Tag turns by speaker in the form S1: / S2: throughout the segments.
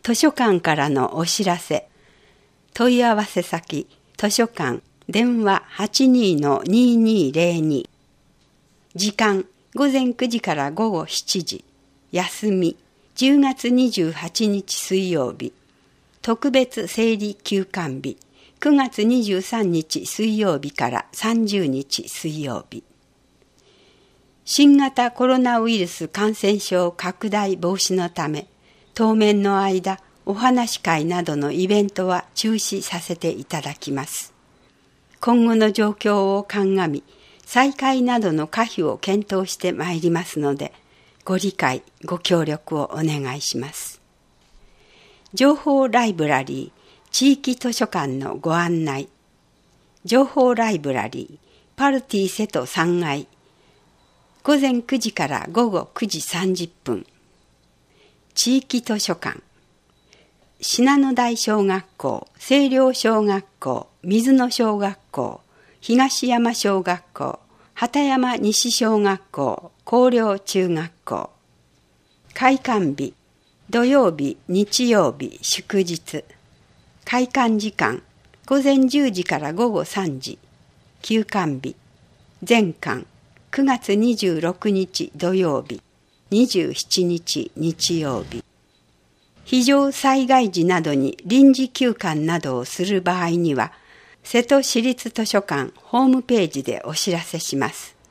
S1: 図書館からのお知らせ。問い合わせ先、図書館、電話 82-2202。時間、午前9時から午後7時。休み、10月28日水曜日。特別生理休館日、9月23日水曜日から30日水曜日。新型コロナウイルス感染症拡大防止のため、当面の間、お話し会などのイベントは中止させていただきます。今後の状況を鑑み、再開などの可否を検討してまいりますので、ご理解、ご協力をお願いします。情報ライブラリー、地域図書館のご案内。情報ライブラリー、パルティ瀬戸3階。午前9時から午後9時30分。地域図書館。信濃台小学校、清涼小学校、水野小学校、東山小学校、畑山西小学校、広陵中学校。開館日、土曜日、日曜日、祝日。開館時間、午前10時から午後3時。休館日、全館、9月26日土曜日、27日日曜日。非常災害時などに臨時休館などをする場合には、瀬戸市立図書館ホームページでお知らせします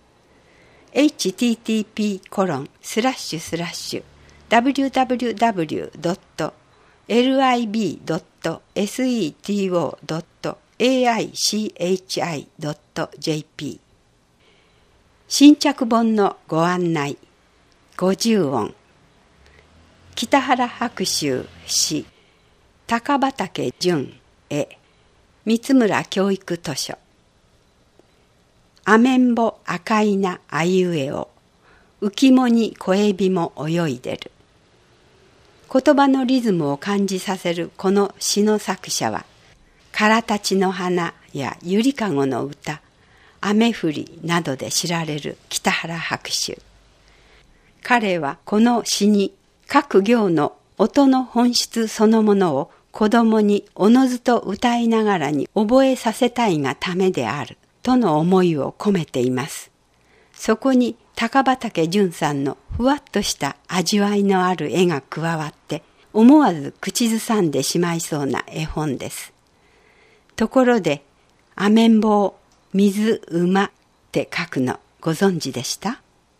S1: 。http://www.lib.seto.aichi.jp 新着本のご案内。50音。北原白秋詩、高畑淳絵、三村教育図書。アメンボ赤いなあいうえお、浮もに小エビも泳いでる。言葉のリズムを感じさせるこの詩の作者は、からたちの花やゆりかごの歌、雨降りなどで知られる北原白秋。彼はこの詩に各行の音の本質そのものを子供におのずと歌いながらに覚えさせたいがためであるとの思いを込めています。そこに高畑淳さんのふわっとした味わいのある絵が加わって思わず口ずさんでしまいそうな絵本です。ところで、アメンボを水馬って書くのご存知でした？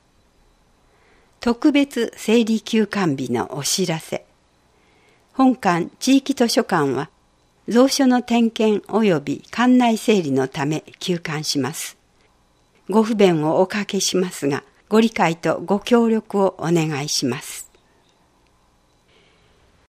S1: 特別生理休館日のお知らせ。本館地域図書館は蔵書の点検及び館内整理のため休館します。ご不便をおかけしますが、ご理解とご協力をお願いします。